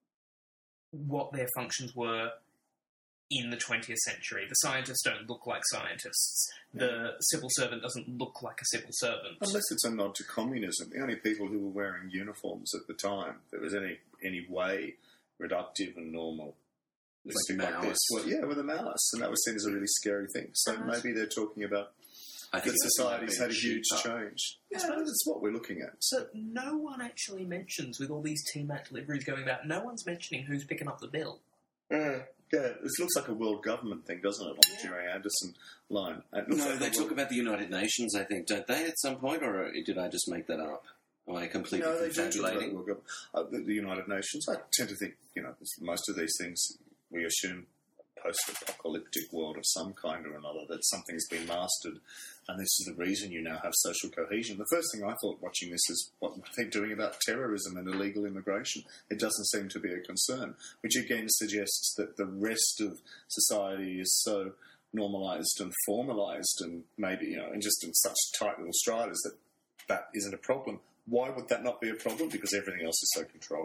what their functions were in the twentieth century. The scientists don't look like scientists. The civil servant doesn't look like a civil servant. Unless it's a nod to communism. The only people who were wearing uniforms at the time, if there was any any way reductive and normal, like, like this, well, yeah, were the Maoists, and that was seen as a really scary thing. So uh-huh. maybe they're talking about I think that society's had a huge up. change. Yeah, that's what we're looking at. So no one actually mentions, with all these T-Mac deliveries going about, no one's mentioning who's picking up the bill. Uh, yeah, this looks like a world government thing, doesn't it? Like the Jerry Anderson line. No, like they talk world... about the United Nations, I think, don't they, at some point? Or did I just make that up? Am I completely no, confabulating? The, uh, the, the United Nations, I tend to think, you know, most of these things, we assume post-apocalyptic world of some kind or another, that something's been mastered, and this is the reason you now have social cohesion. The first thing I thought watching this is what they're doing about terrorism and illegal immigration. It doesn't seem to be a concern, which again suggests that the rest of society is so normalised and formalised and maybe, you know, and just in such tight little strides that that isn't a problem. Why would that not be a problem? Because everything else is so controlled.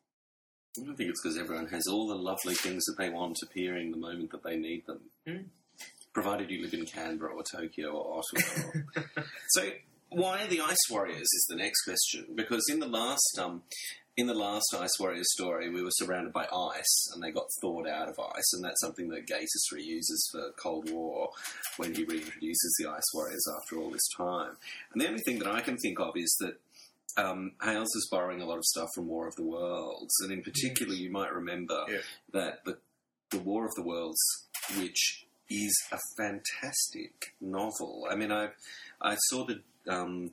I don't think it's because everyone has all the lovely things that they want appearing the moment that they need them. Mm. Provided you live in Canberra or Tokyo or Ottawa. So, why the Ice Warriors is the next question. Because in the last um, in the last Ice Warriors story, we were surrounded by ice, and they got thawed out of ice, and that's something that Gatiss reuses for Cold War when he reintroduces the Ice Warriors after all this time. And the only thing that I can think of is that Um, Hales is borrowing a lot of stuff from War of the Worlds, and in particular, you might remember yeah. that the, the War of the Worlds, which is a fantastic novel. I mean, I I saw the. Um,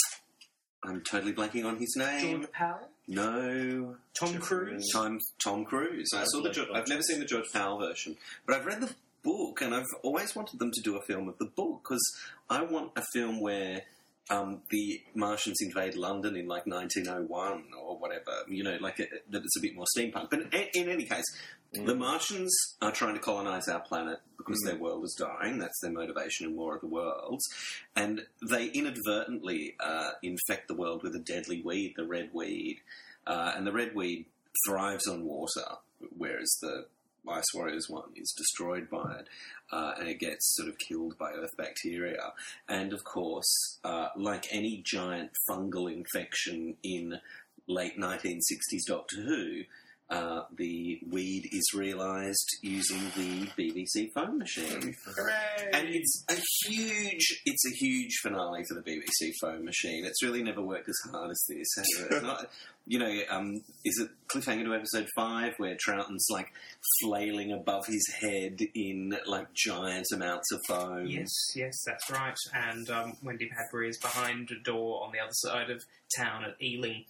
I'm totally blanking on his name. George Powell? No. Tom Cruise? Tom, Tom Cruise. I, I saw the. I've never seen the George Powell version, but I've read the book, and I've always wanted them to do a film of the book because I want a film where. Um, the Martians invade London in like nineteen oh one or whatever, you know, like a, that it's a bit more steampunk. But in, in any case, mm. the Martians are trying to colonise our planet because mm. their world is dying. That's their motivation in War of the Worlds. And they inadvertently uh, infect the world with a deadly weed, the red weed. Uh, and the red weed thrives on water, whereas the Ice Warriors one is destroyed by it, uh, and it gets sort of killed by earth bacteria. And of course, uh, like any giant fungal infection in late nineteen sixties Doctor Who, uh, the weed is realised using the B B C phone machine. Hooray! And it's a huge, it's a huge finale for the B B C phone machine. It's really never worked as hard as this. Has it? Not, you know, um, is it cliffhanger to episode five where Troughton's like flailing above his head in like giant amounts of foam? Yes, yes, that's right. And um, Wendy Padbury is behind a door on the other side of town at Ealing.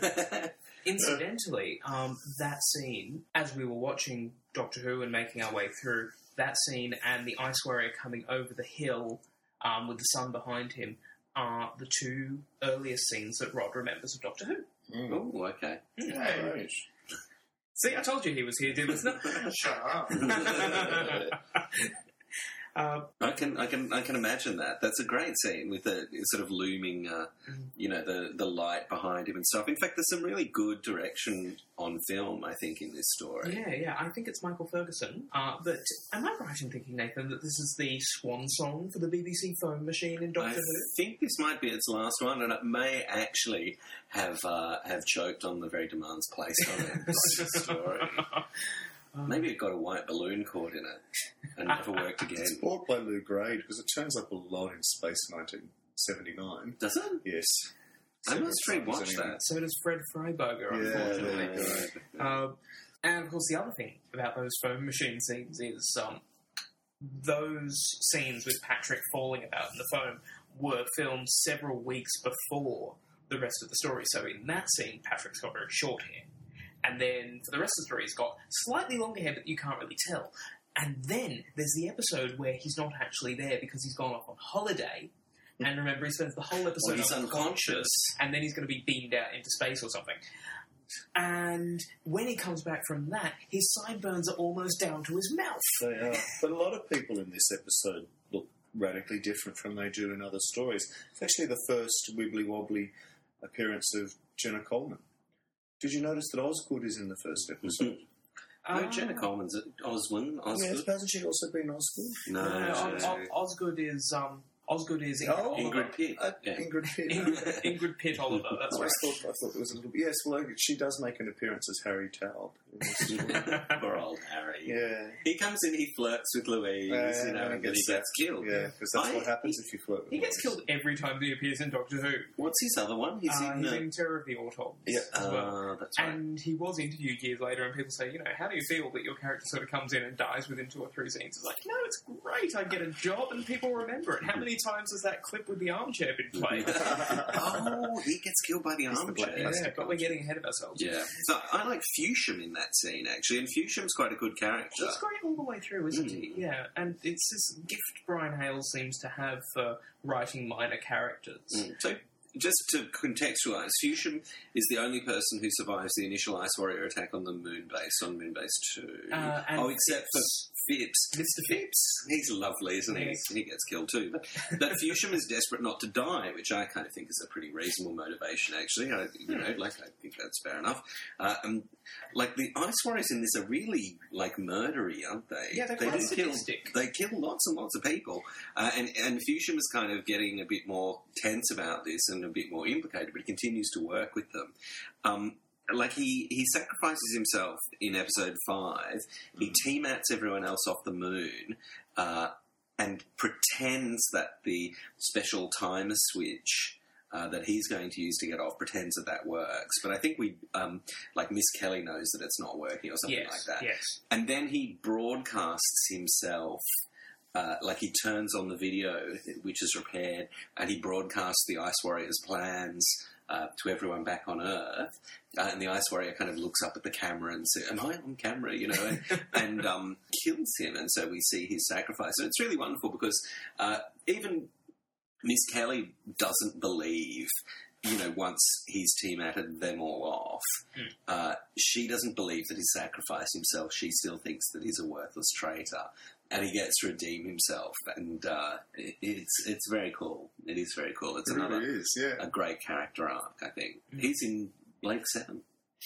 Incidentally, um, that scene, as we were watching Doctor Who and making our way through, that scene and the Ice Warrior coming over the hill um, with the sun behind him are the two earliest scenes that Rod remembers of Doctor Who. Mm. Oh, okay. Mm. Right. See, I told you he was here, dear listener. Shut up. uh, I can, I can, I can imagine that. That's a great scene with the sort of looming, uh, you know, the the light behind him and stuff. In fact, there's some really good direction on film, I think, in this story. yeah, yeah, I think it's Michael Ferguson. Uh, but am I right in thinking, Nathan, that this is the swan song for the B B C phone machine in Doctor I Who? think this might be its last one, and it may actually have uh, have choked on the very demands placed on it by this story. Maybe it got a white balloon caught in it and never worked again. It's bought by Lou Grade because it turns up a lot in Space nineteen seventy-nine. Does it? Yes. I must Several times rewatch anyway. that. So does Fred Freiberger, Yeah, unfortunately. there you go. Um, and of course, the other thing about those phone machine scenes is um, those scenes with Patrick falling about in the phone were filmed several weeks before the rest of the story. So in that scene, Patrick's got very short hair. And then for the rest of the story, he's got slightly longer hair, but you can't really tell. And then there's the episode where he's not actually there because he's gone off on holiday. And remember, he spends the whole episode Well, he's unconscious. and then he's going to be beamed out into space or something. And when he comes back from that, his sideburns are almost down to his mouth. They are. But a lot of people in this episode look radically different from they do in other stories. It's actually the first wibbly-wobbly appearance of Jenna Coleman. Did you notice that Osgood is in the first episode? No, Ah. Jenna Coleman's at Oswin. Osgood. Yes, hasn't she also been Osgood? No, No, no, Os- Os- Osgood is um, Osgood is Ingrid, Oh, Oliver. Ingrid Pitt. Uh, Yeah. Ingrid Pitt. Ingrid, Ingrid Pitt Oliver. That's I right. always thought, I thought there was a little bit... Yes, well, she does make an appearance as Harry Taub. in this story. Poor old Harry. Yeah. He comes in, he flirts with Louise, Yeah, you know, and and then he gets gets killed. Yeah, because that's I- what happens if you flirt with He gets Louise. killed every time he appears in Doctor Who. What's his other one? He's Uh, in he's the... in Terror of the Autons Yeah. as well. Ah, that's right. And he was interviewed years later, and people say, you know, how do you feel that your character sort of comes in and dies within two or three scenes? It's like, no, it's great. I get a job and people remember it. How many times has that clip with the armchair been played? Oh, he gets killed by the He's the armchair. black yeah, plastic but we're getting ahead of ourselves. Yeah. So I like Fusham in that scene, actually, and Fusham's quite a good character. He's great all the way through, isn't Mm. he? Yeah, and it's this gift Brian Hales seems to have for writing minor characters. Mm. So, just to contextualise, Fusham is the only person who survives the initial Ice Warrior attack on the moon base, on Moonbase two. Uh, and oh, except Phipps. for Phipps. Mister Phipps. He's lovely, isn't he? Yes. He gets killed too. But, but Fusham is desperate not to die, which I kind of think is a pretty reasonable motivation, actually. I, you know, like, I think that's fair enough. Uh, and, like, the Ice Warriors in this are really, like, murdery, aren't they? Yeah, they're they quite do kill. sadistic. They kill lots and lots of people. Uh, and, and Fusham is kind of getting a bit more tense about this and a bit more implicated, but he continues to work with them. Um, Like, he, he sacrifices himself in episode five. He team-mats everyone else off the moon uh, and pretends that the special timer switch uh, that he's going to use to get off pretends that that works. But I think we, um, like, Miss Kelly knows that it's not working or something Yes, like that. yes. And then he broadcasts himself. Uh, like, he turns on the video, which is repaired, and he broadcasts the Ice Warrior's plans uh, to everyone back on Earth. Uh, and the Ice Warrior kind of looks up at the camera and says, am I on camera? You know, and, and um, kills him. And so we see his sacrifice. And it's really wonderful because uh, even Miss Kelly doesn't believe, you know, once he's team-atted them all off, Mm. uh, she doesn't believe that he's sacrificed himself. She still thinks that he's a worthless traitor. And he gets to redeem himself, and uh, it, it's it's very cool. It is very cool. It's It another really is, yeah. a great character arc, I think. Mm. He's in Blake Seven.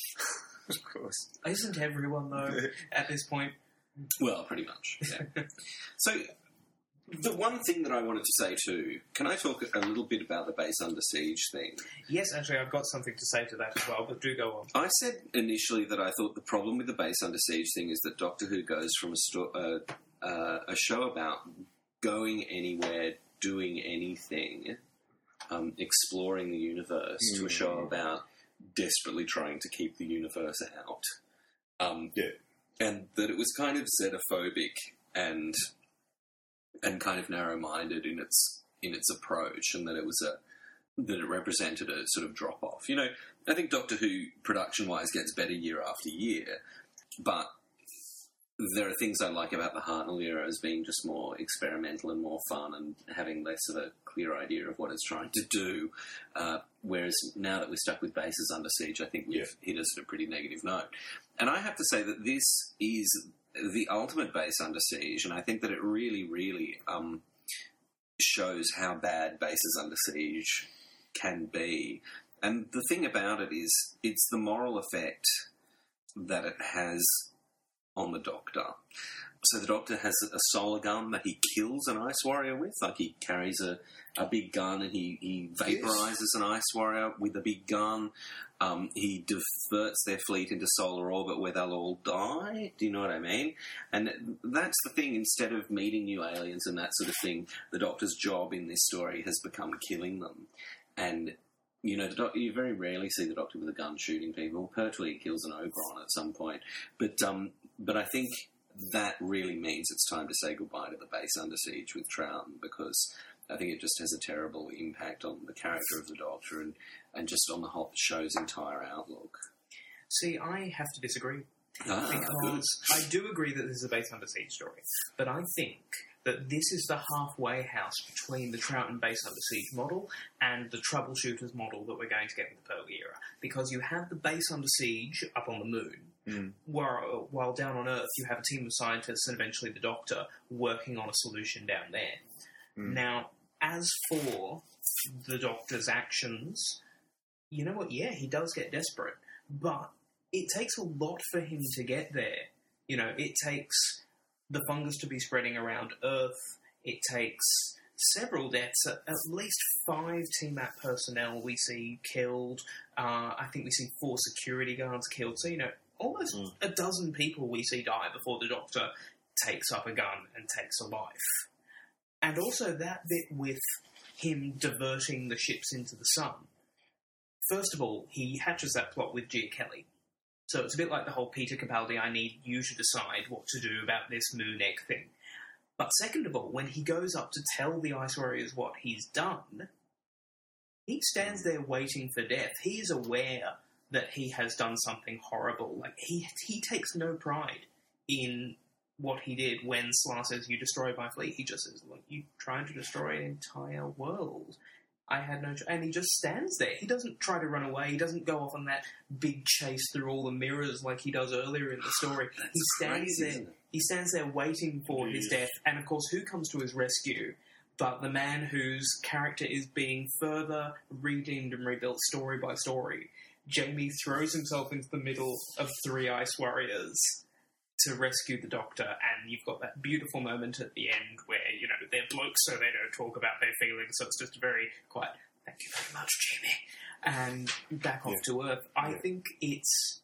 Of course. Isn't everyone, though, at this point? Well, pretty much. Yeah. So, the one thing that I wanted to say too, can I talk a little bit about the base under siege thing? Yes, actually, I've got something to say to that as well, but do go on. I said initially that I thought the problem with the base under siege thing is that Doctor Who goes from a, sto- uh, uh, a show about going anywhere, doing anything, um, exploring the universe, mm. to a show about desperately trying to keep the universe out. Um, yeah. And that it was kind of xenophobic and and kind of narrow-minded in its in its approach, and that it was a that it represented a sort of drop-off. You know, I think Doctor Who, production-wise, gets better year after year, but there are things I like about the Hartnell era as being just more experimental and more fun and having less of a clear idea of what it's trying to do. Uh, whereas now that we're stuck with bases under siege, I think we've yeah. hit us at a pretty negative note. And I have to say that this is the ultimate base under siege, and I think that it really, really um, shows how bad bases under siege can be. And the thing about it is, it's the moral effect that it has on the Doctor. So the Doctor has a solar gun that he kills an Ice Warrior with. Like, he carries a, a big gun and he, he vaporizes yes. an Ice Warrior with a big gun. Um, he diverts their fleet into solar orbit where they'll all die. Do you know what I mean? And that's the thing. Instead of meeting new aliens and that sort of thing, the Doctor's job in this story has become killing them. And you know, the doc- you very rarely see the Doctor with a gun shooting people. Pertwee kills an Ogron at some point. But um, but I think that really means it's time to say goodbye to the base under siege with Troughton, because I think it just has a terrible impact on the character of the Doctor and, and just on the whole show's entire outlook. See, I have to disagree. Ah, because I do agree that this is a base under siege story, but I think that this is the halfway house between the Troughton base under siege model and the troubleshooters model that we're going to get in the Pertwee era. Because you have the base under siege up on the moon, mm. while, while down on Earth you have a team of scientists and eventually the Doctor working on a solution down there. Mm. Now, as for the Doctor's actions, you know what, yeah, he does get desperate, but it takes a lot for him to get there. You know, it takes the fungus to be spreading around Earth. It takes several deaths, at, at least five T MAP personnel we see killed. Uh, I think we see four security guards killed. So, you know, almost mm. a dozen people we see die before the Doctor takes up a gun and takes a life. And also that bit with him diverting the ships into the sun. First of all, he hatches that plot with Gia Kelly. So it's a bit like the whole Peter Capaldi, I need you to decide what to do about this moon egg thing. But second of all, when he goes up to tell the Ice Warriors what he's done, he stands there waiting for death. He is aware that he has done something horrible. Like, he he takes no pride in what he did when Slar says, you destroyed my fleet. He just says, look, you trying to destroy an entire world. I had no... Ch-. And he just stands there. He doesn't try to run away. He doesn't go off on that big chase through all the mirrors like he does earlier in the story. He stands crazy, there. He stands there waiting for yeah. his death. And, of course, who comes to his rescue but the man whose character is being further redeemed and rebuilt story by story? Jamie throws himself into the middle of three Ice Warriors to rescue the Doctor, and you've got that beautiful moment at the end where, you know, they're blokes, so they don't talk about their feelings, so it's just very quiet. Thank you very much, Jamie. And back off yeah. to Earth. I yeah. think it's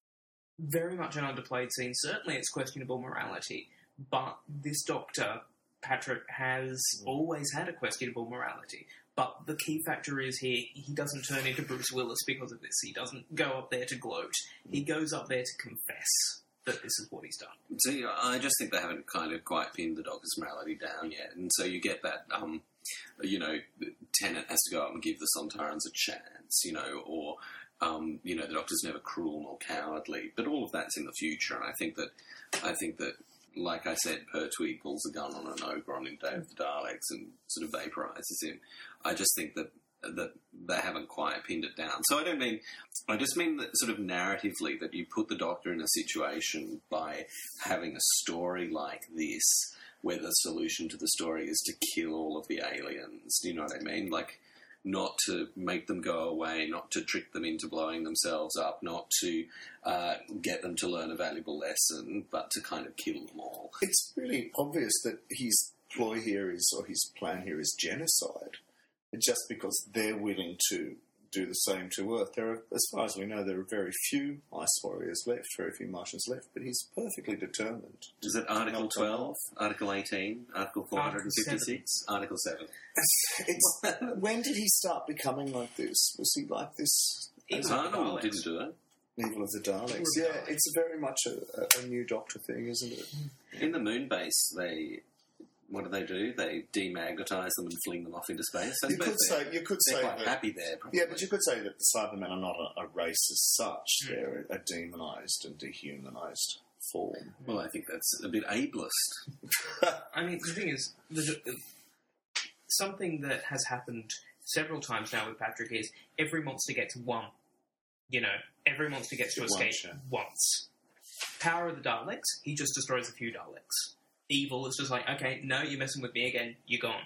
very much an underplayed scene. Certainly it's questionable morality, but this Doctor, Patrick, has mm. always had a questionable morality. But the key factor is here, he doesn't turn into Bruce Willis because of this. He doesn't go up there to gloat. He goes up there to confess that this is what he's done. See, I just think they haven't kind of quite pinned the Doctor's morality down yet. And so you get that, um, you know, Tennant has to go up and give the Sontarans a chance, you know, or, um, you know, the Doctor's never cruel nor cowardly. But all of that's in the future. And I think that, I think that, like I said, Pertwee pulls a gun on an Ogron in Day of the Daleks and sort of vaporizes him. I just think that that they haven't quite pinned it down. So I don't mean... I just mean that sort of narratively that you put the Doctor in a situation by having a story like this where the solution to the story is to kill all of the aliens. Do you know what I mean? Like, not to make them go away, not to trick them into blowing themselves up, not to uh, get them to learn a valuable lesson, but to kind of kill them all. It's really obvious that his ploy here is, or his plan here is genocide. Just because they're willing to do the same to Earth. There are, as far as we know, there are very few Ice Warriors left, very few Martians left, but he's perfectly determined. Is it Article twelve, Article eighteen, Article four hundred fifty-six, Article seven? It's, when did he start becoming like this? Was he like this? Arnold didn't do it. Evil of the Daleks. Yeah, it's very much a, a, a new Doctor thing, isn't it? In the moon base, they... What do they do? They demagnetise them and fling them off into space. So you could say you could they're say quite that, happy there. Probably. Yeah, but you could say that the Cybermen are not a, a race as such. Mm. They're a, a demonised and dehumanised form. Well, I think that's a bit ableist. I mean, the thing is, the, something that has happened several times now with Patrick is every monster gets one. You know, every monster gets to Get escape one shot. once. Power of the Daleks, he just destroys a few Daleks. Evil is just like, okay, no, you're messing with me again, you're gone.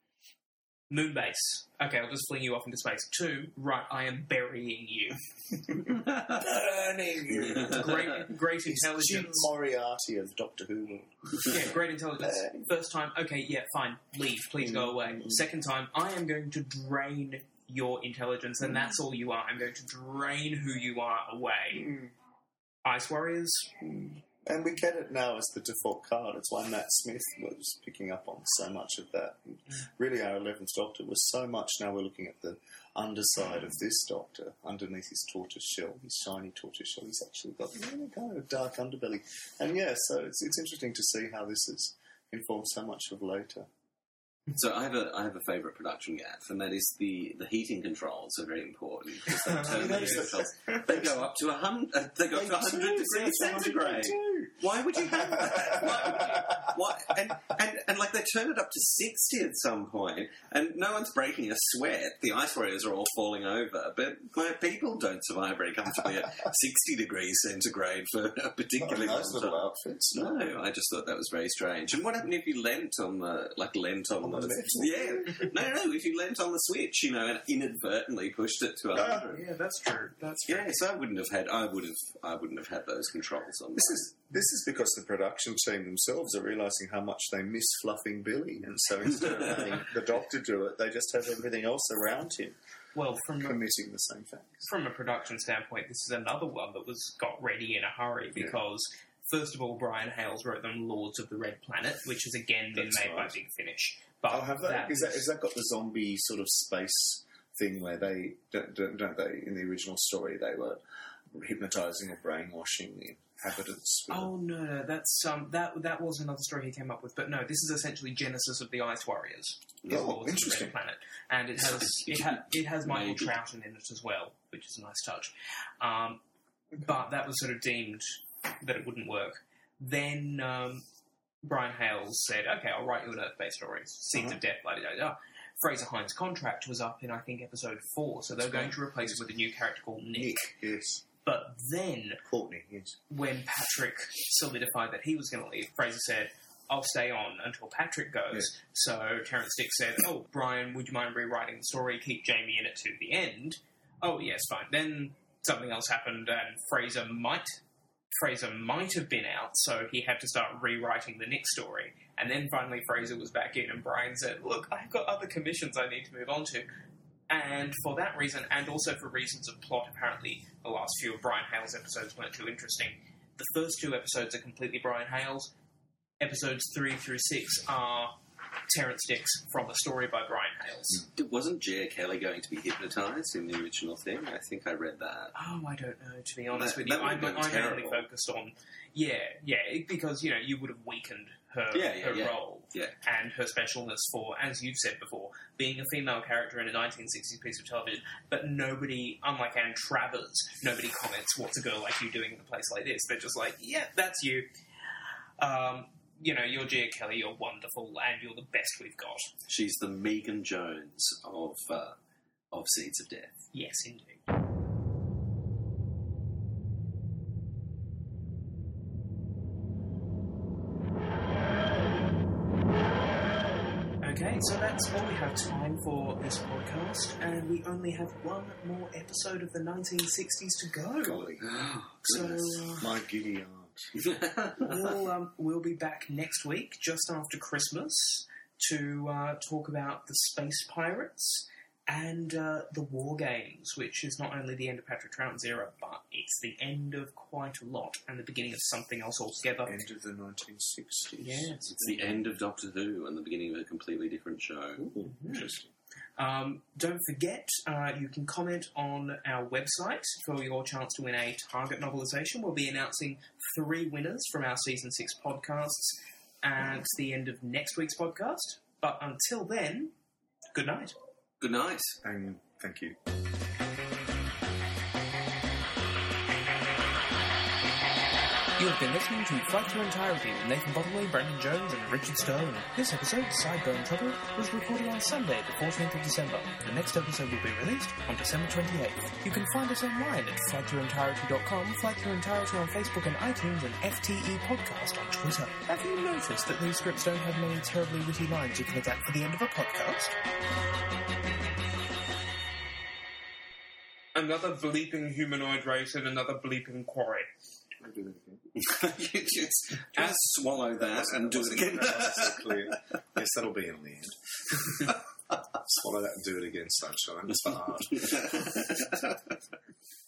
Moonbase, okay, I'll just fling you off into space. Two, right, I am burying you. Burning you. Great, great Jim intelligence. Moriarty of Doctor Who. Yeah, great intelligence. Burning. First time, okay, yeah, fine, leave, please go away. Mm. Second time, I am going to drain your intelligence, and that's all you are. I'm going to drain who you are away. Mm. Ice Warriors, And we get it now as the default card. It's why Matt Smith was picking up on so much of that. And really, our eleventh Doctor was so much. Now we're looking at the underside of this Doctor, underneath his tortoise shell, his shiny tortoise shell. He's actually got really kind of a dark underbelly. And yeah, so it's it's interesting to see how this has informed so much of later. So I have a I have a favourite production gaffe, and that is the, the heating controls are very important because they turn the heating controls. They go up to a hundred. Uh, they go up to a hundred degrees centigrade. Why would you have that? Why would you? Why? And, and and like they turn it up to sixty at some point, and no one's breaking a sweat. The Ice Warriors are all falling over, but my people don't survive very comfortably at sixty degrees centigrade for a particularly long Nice little time. outfits. No, I just thought that was very strange. And what happened if you leant on the like leant on, On the, the left? yeah? No, no. If you leant on the switch, you know, and inadvertently pushed it to a Ah. hundred. yeah, that's true. That's true. Yeah, so I wouldn't have had. I would have. I wouldn't have had those controls on. This is this is because the production team themselves are realising how much they miss fluffing Billy, and so instead of having the Doctor do it, they just have everything else around him Well, from a, committing the same facts. from a production standpoint, this is another one that was got ready in a hurry because, first of all, Brian Hales wrote them Lords of the Red Planet, which has again been That's made right. by Big Finish. But Oh, have they? that Is that, was- is that got the zombie sort of space thing where they don't, don't, don't they? In the original story, they were hypnotising or brainwashing the inhabitants. with Oh no, no, that's um, that that was another story he came up with. But no, this is essentially Genesis of the Ice Warriors. is Oh, Lords of the interesting. Red Planet, and it has it, ha- it has Michael Maybe. Troughton in it as well, which is a nice touch. Um, but that was sort of deemed that it wouldn't work. Then um, Brian Hales said, "Okay, I'll write you an Earth-based story, Seeds Uh-huh. of Death." Blah, blah, blah, blah. Fraser Hines' contract was up in I think episode four, so they're going to replace it with a new character called Nick. Nick, yes. But then Courtney, yes. when Patrick solidified that he was going to leave, Fraser said, I'll stay on until Patrick goes. Yeah. So Terrence Dicks said, oh, Brian, would you mind rewriting the story, keep Jamie in it to the end? Oh, yes, fine. Then something else happened and Fraser might Fraser might have been out, so he had to start rewriting the Nick story. And then finally Fraser was back in and Brian said, look, I've got other commissions I need to move on to. And for that reason, and also for reasons of plot, apparently the last few of Brian Hales' episodes weren't too interesting. The first two episodes are completely Brian Hales. Episodes three through six are Terrence Dicks from a story by Brian Hales. Wasn't Gia Kelly going to be hypnotised in the original thing? I think I read that. Oh, I don't know, to be honest That- with you. that would I'm, have been I'm mainly terrible. focused on... Yeah, yeah, it- because, you know, you would have weakened her, Yeah, yeah, her yeah. role Yeah. and her specialness for, as you've said before, being a female character in a nineteen sixties piece of television. But nobody, unlike Anne Travers, nobody comments, what's a girl like you doing in a place like this? They're just like, yeah, that's you. Um, you know, you're Gia Kelly, you're wonderful, and you're the best we've got. She's the Megan Jones of uh, of Seeds of Death. Yes, indeed. Okay, so that's all we have time for this podcast, and we only have one more episode of the nineteen sixties to go. Golly. So uh, My giddy aunt. we'll um, we'll be back next week, just after Christmas, to uh, talk about the Space Pirates and uh, the War Games, which is not only the end of Patrick Troughton's era, but it's the end of quite a lot and the beginning of something else altogether. End of the nineteen sixties. Yes. It's the end of Doctor Who and the beginning of a completely different show. Ooh, interesting. Um, don't forget, uh, you can comment on our website for your chance to win a Target novelisation. We'll be announcing three winners from our Season six podcasts at the end of next week's podcast. But until then, good night. Good night. And thank you. You have been listening to Flight to Entirety with Nathan Bottomley, Brendan Jones, and Richard Stone. This episode, Sideburn Trouble, was recorded on Sunday, the fourteenth of December. The next episode will be released on December twenty-eighth. You can find us online at flight to entirety dot com, Flight to Entirety on Facebook and iTunes, and F T E Podcast on Twitter. Have you noticed that these scripts don't have many terribly witty lines you can adapt for the end of a podcast? Another bleeping humanoid race and another bleeping quarry. you just, just swallow that and do it again. Yes, that'll be in the end. Swallow that and do it again, sunshine. It's for art.